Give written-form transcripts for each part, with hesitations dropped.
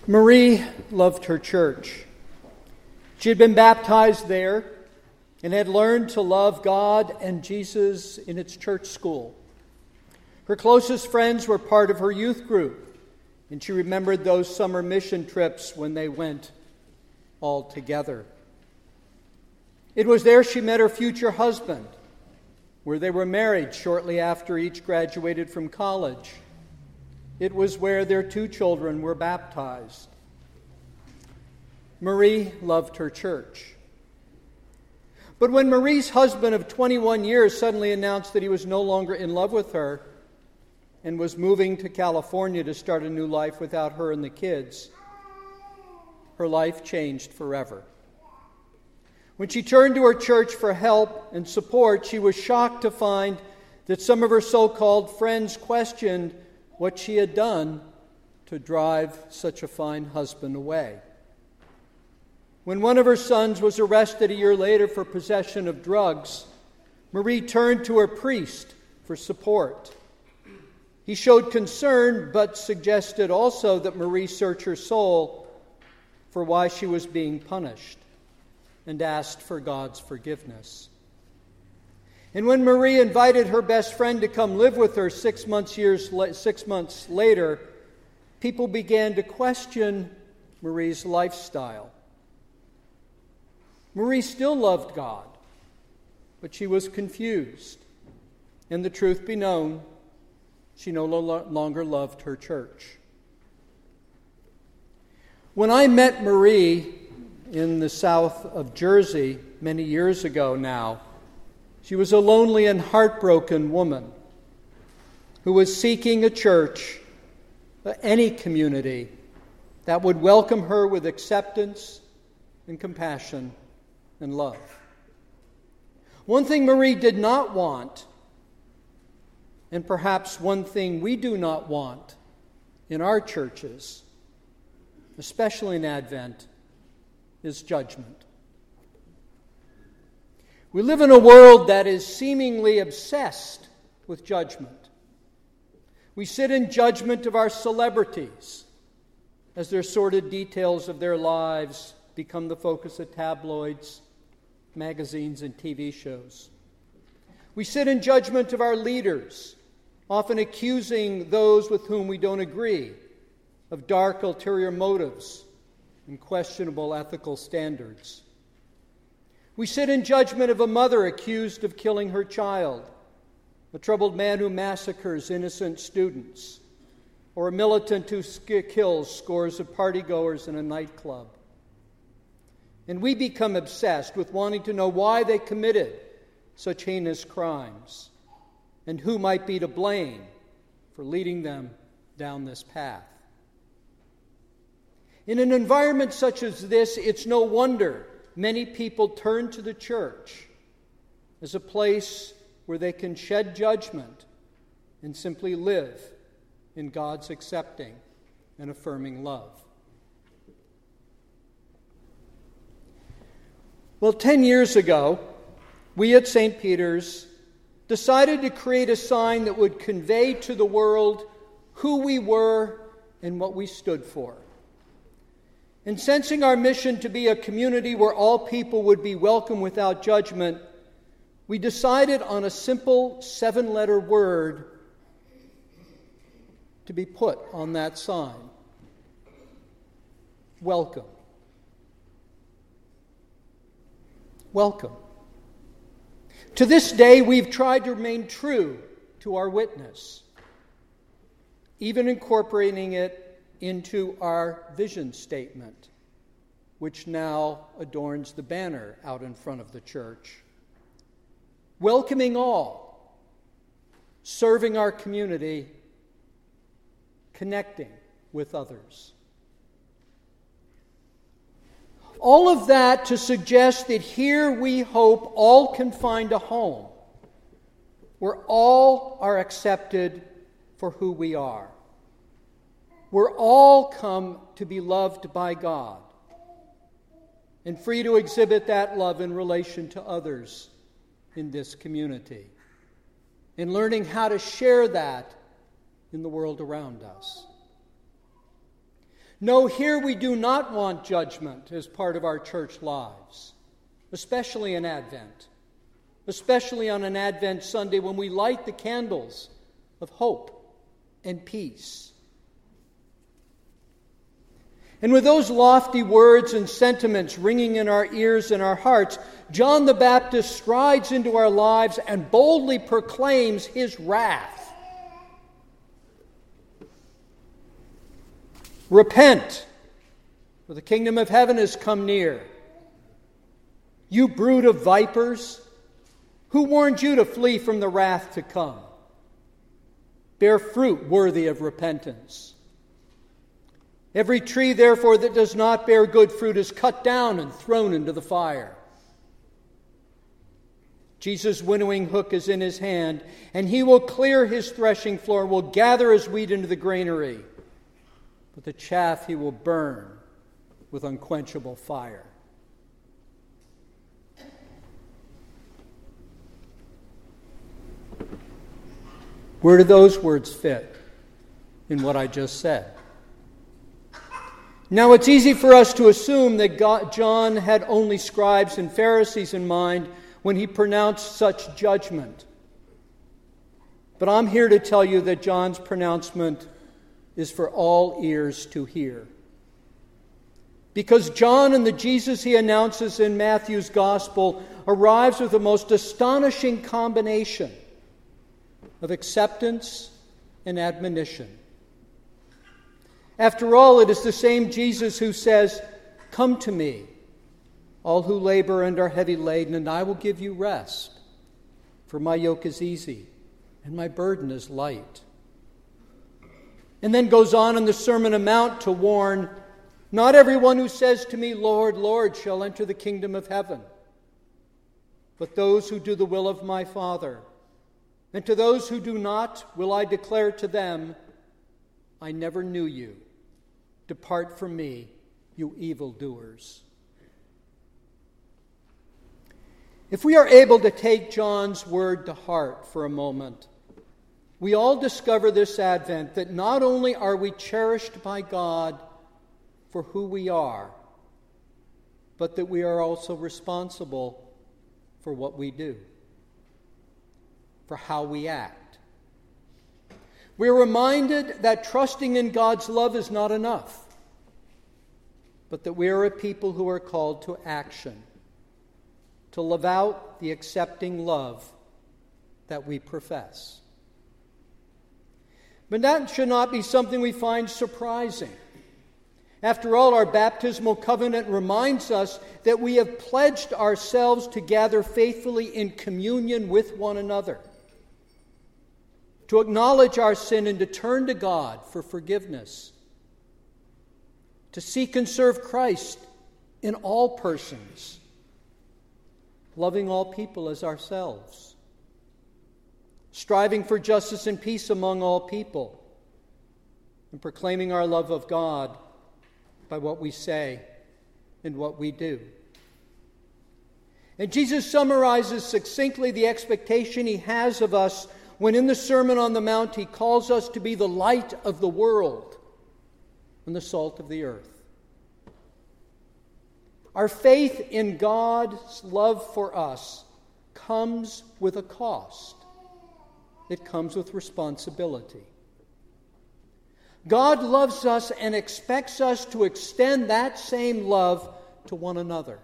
Marie loved her church. She had been baptized there and had learned to love God and Jesus in its church school. Her closest friends were part of her youth group, and she remembered those summer mission trips when they went all together. It was there she met her future husband, where they were married shortly after each graduated from college. It was where their 2 children were baptized. Marie loved her church. But when Marie's husband of 21 years suddenly announced that he was no longer in love with her and was moving to California to start a new life without her and the kids, her life changed forever. When she turned to her church for help and support, she was shocked to find that some of her so-called friends questioned what she had done to drive such a fine husband away. When one of her sons was arrested a year later for possession of drugs, Marie turned to her priest for support. He showed concern, but suggested also that Marie search her soul for why she was being punished, and asked for God's forgiveness. And when Marie invited her best friend to come live with her 6 months later, people began to question Marie's lifestyle. Marie still loved God, but she was confused. And the truth be known, she no longer loved her church. When I met Marie in the south of Jersey many years ago now, she was a lonely and heartbroken woman who was seeking a church, any community, that would welcome her with acceptance and compassion and love. One thing Marie did not want, and perhaps one thing we do not want in our churches, especially in Advent, is judgment. We live in a world that is seemingly obsessed with judgment. We sit in judgment of our celebrities as their sordid details of their lives become the focus of tabloids, magazines, and TV shows. We sit in judgment of our leaders, often accusing those with whom we don't agree of dark ulterior motives and questionable ethical standards. We sit in judgment of a mother accused of killing her child, a troubled man who massacres innocent students, or a militant who kills scores of partygoers in a nightclub. And we become obsessed with wanting to know why they committed such heinous crimes and who might be to blame for leading them down this path. In an environment such as this, it's no wonder many people turn to the church as a place where they can shed judgment and simply live in God's accepting and affirming love. Well, 10 years ago, we at St. Peter's decided to create a sign that would convey to the world who we were and what we stood for. And sensing our mission to be a community where all people would be welcome without judgment, we decided on a simple 7-letter word to be put on that sign. Welcome. Welcome. To this day, we've tried to remain true to our witness, even incorporating it into our vision statement, which now adorns the banner out in front of the church. Welcoming all, serving our community, connecting with others. All of that to suggest that here we hope all can find a home where all are accepted for who we are, where all come to be loved by God and free to exhibit that love in relation to others in this community, and learning how to share that in the world around us. No, here we do not want judgment as part of our church lives, especially in Advent, especially on an Advent Sunday when we light the candles of hope and peace. And with those lofty words and sentiments ringing in our ears and our hearts, John the Baptist strides into our lives and boldly proclaims his wrath. Repent, for the kingdom of heaven has come near. You brood of vipers, who warned you to flee from the wrath to come? Bear fruit worthy of repentance. Every tree, therefore, that does not bear good fruit is cut down and thrown into the fire. Jesus' winnowing hook is in his hand, and he will clear his threshing floor, will gather his wheat into the granary. But the chaff he will burn with unquenchable fire. Where do those words fit in what I just said? Now, it's easy for us to assume that John had only scribes and Pharisees in mind when he pronounced such judgment. But I'm here to tell you that John's pronouncement is for all ears to hear. Because John and the Jesus he announces in Matthew's Gospel arrives with the most astonishing combination of acceptance and admonition. After all, it is the same Jesus who says, "Come to me, all who labor and are heavy laden, and I will give you rest. For my yoke is easy and my burden is light." And then goes on in the Sermon on the Mount to warn, "Not everyone who says to me, 'Lord, Lord,' shall enter the kingdom of heaven, but those who do the will of my Father. And to those who do not, will I declare to them, 'I never knew you. Depart from me, you evildoers.'" If we are able to take John's word to heart for a moment, we all discover this Advent that not only are we cherished by God for who we are, but that we are also responsible for what we do, for how we act. We're reminded that trusting in God's love is not enough, but that we are a people who are called to action, to live out the accepting love that we profess. But that should not be something we find surprising. After all, our baptismal covenant reminds us that we have pledged ourselves to gather faithfully in communion with one another, to acknowledge our sin and to turn to God for forgiveness, to seek and serve Christ in all persons, loving all people as ourselves, striving for justice and peace among all people, and proclaiming our love of God by what we say and what we do. And Jesus summarizes succinctly the expectation he has of us when in the Sermon on the Mount he calls us to be the light of the world and the salt of the earth. Our faith in God's love for us comes with a cost. It comes with responsibility. God loves us and expects us to extend that same love to one another.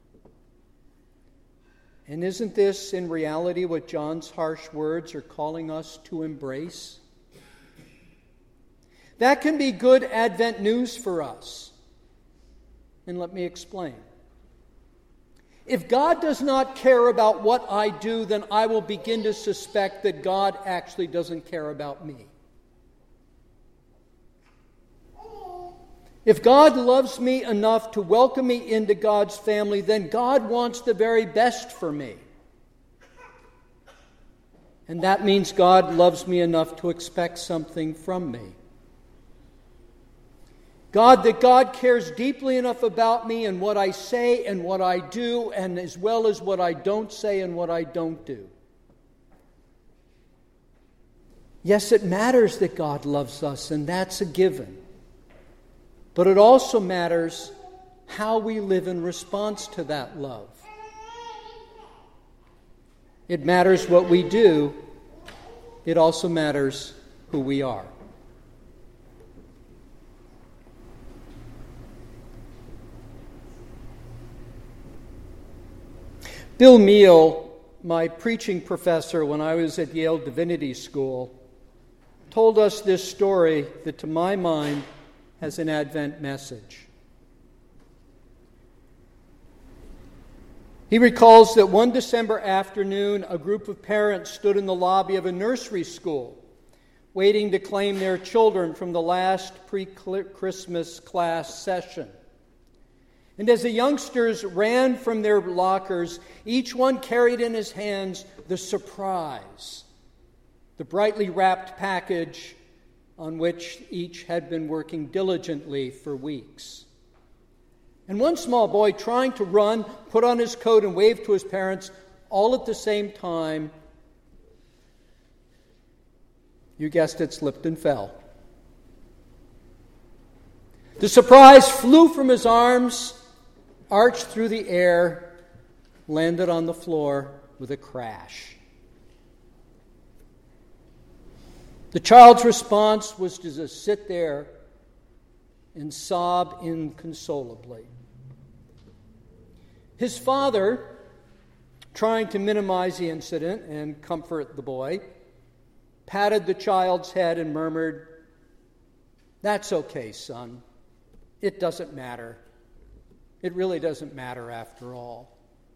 And isn't this in reality what John's harsh words are calling us to embrace? That can be good Advent news for us. And let me explain. If God does not care about what I do, then I will begin to suspect that God actually doesn't care about me. If God loves me enough to welcome me into God's family, then God wants the very best for me. And that means God loves me enough to expect something from me. That God cares deeply enough about me and what I say and what I do, and as well as what I don't say and what I don't do. Yes, it matters that God loves us, and that's a given. But it also matters how we live in response to that love. It matters what we do. It also matters who we are. Bill Meal, my preaching professor when I was at Yale Divinity School, told us this story that, to my mind, has an Advent message. He recalls that one December afternoon, a group of parents stood in the lobby of a nursery school, waiting to claim their children from the last pre-Christmas class session. And as the youngsters ran from their lockers, each one carried in his hands the surprise, the brightly wrapped package on which each had been working diligently for weeks. And one small boy, trying to run, put on his coat and waved to his parents, all at the same time. You guessed it, slipped and fell. The surprise flew from his arms, arched through the air, landed on the floor with a crash. The child's response was to just sit there and sob inconsolably. His father, trying to minimize the incident and comfort the boy, patted the child's head and murmured, "That's okay, son. It doesn't matter. It really doesn't matter after all."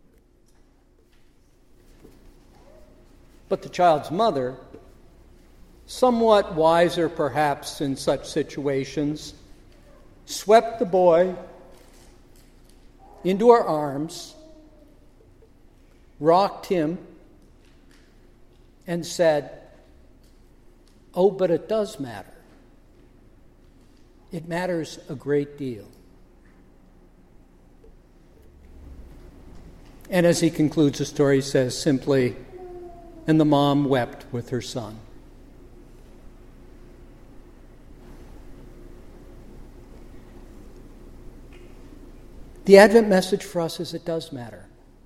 But the child's mother, somewhat wiser perhaps in such situations, swept the boy into her arms, rocked him, and said, "Oh, but it does matter. It matters a great deal." And as he concludes the story, he says simply, "And the mom wept with her son." The Advent message for us is it does matter.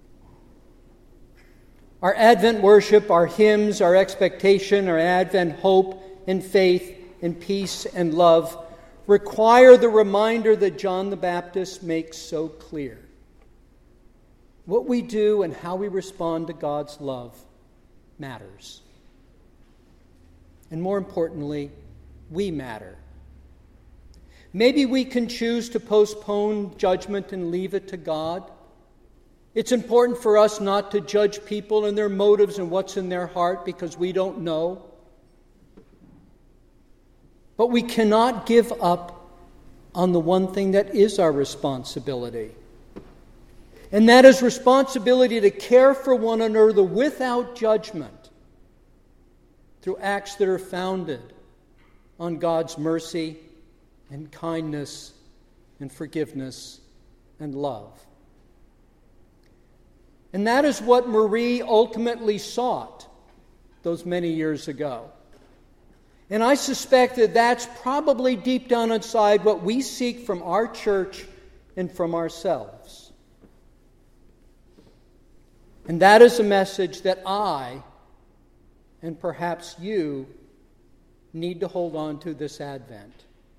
Our Advent worship, our hymns, our expectation, our Advent hope and faith and peace and love require the reminder that John the Baptist makes so clear. What we do and how we respond to God's love matters. And more importantly, we matter. Maybe we can choose to postpone judgment and leave it to God. It's important for us not to judge people and their motives and what's in their heart because we don't know. But we cannot give up on the one thing that is our responsibility. And that is responsibility to care for one another without judgment through acts that are founded on God's mercy and kindness and forgiveness and love. And that is what Marie ultimately sought those many years ago. And I suspect that that's probably deep down inside what we seek from our church and from ourselves. And that is a message that I, and perhaps you, need to hold on to this Advent.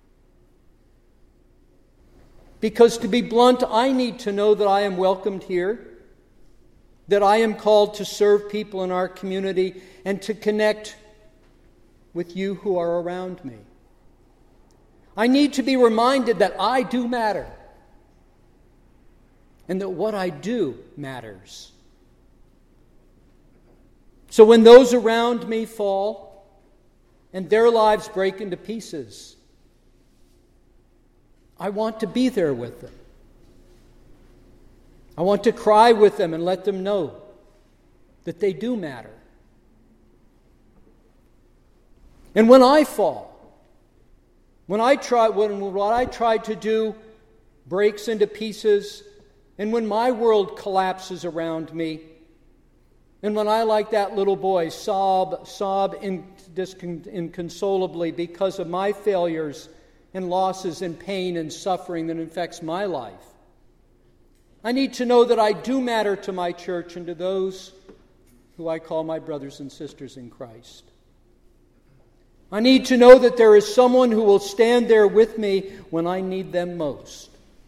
Because to be blunt, I need to know that I am welcomed here, that I am called to serve people in our community and to connect with you who are around me. I need to be reminded that I do matter and that what I do matters. So when those around me fall and their lives break into pieces, I want to be there with them. I want to cry with them and let them know that they do matter. And when I fall, when what I try to do breaks into pieces, and when my world collapses around me, and when I, like that little boy, sob inconsolably because of my failures and losses and pain and suffering that infects my life. I need to know that I do matter to my church and to those who I call my brothers and sisters in Christ. I need to know that there is someone who will stand there with me when I need them most.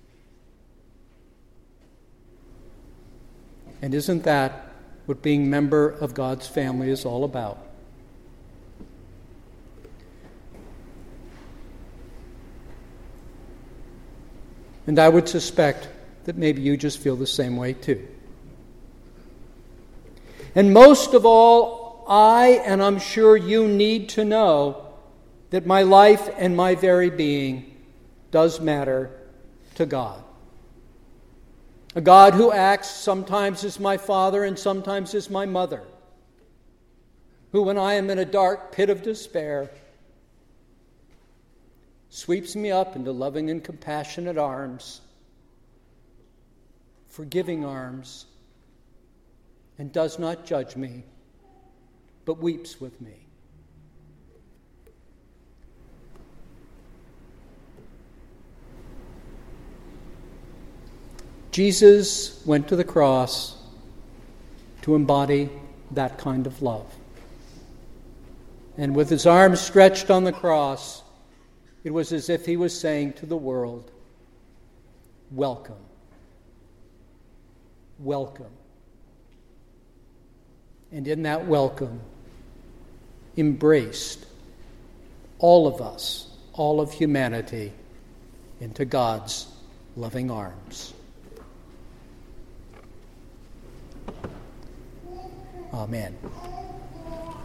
And isn't that what being a member of God's family is all about? And I would suspect that maybe you just feel the same way too. And most of all, and I'm sure you need to know that my life and my very being does matter to God. A God who acts sometimes as my father and sometimes as my mother, who when I am in a dark pit of despair, sweeps me up into loving and compassionate arms, forgiving arms, and does not judge me, but weeps with me. Jesus went to the cross to embody that kind of love. And with his arms stretched on the cross, it was as if he was saying to the world, welcome. Welcome. And in that welcome, embraced all of us, all of humanity, into God's loving arms. Amen.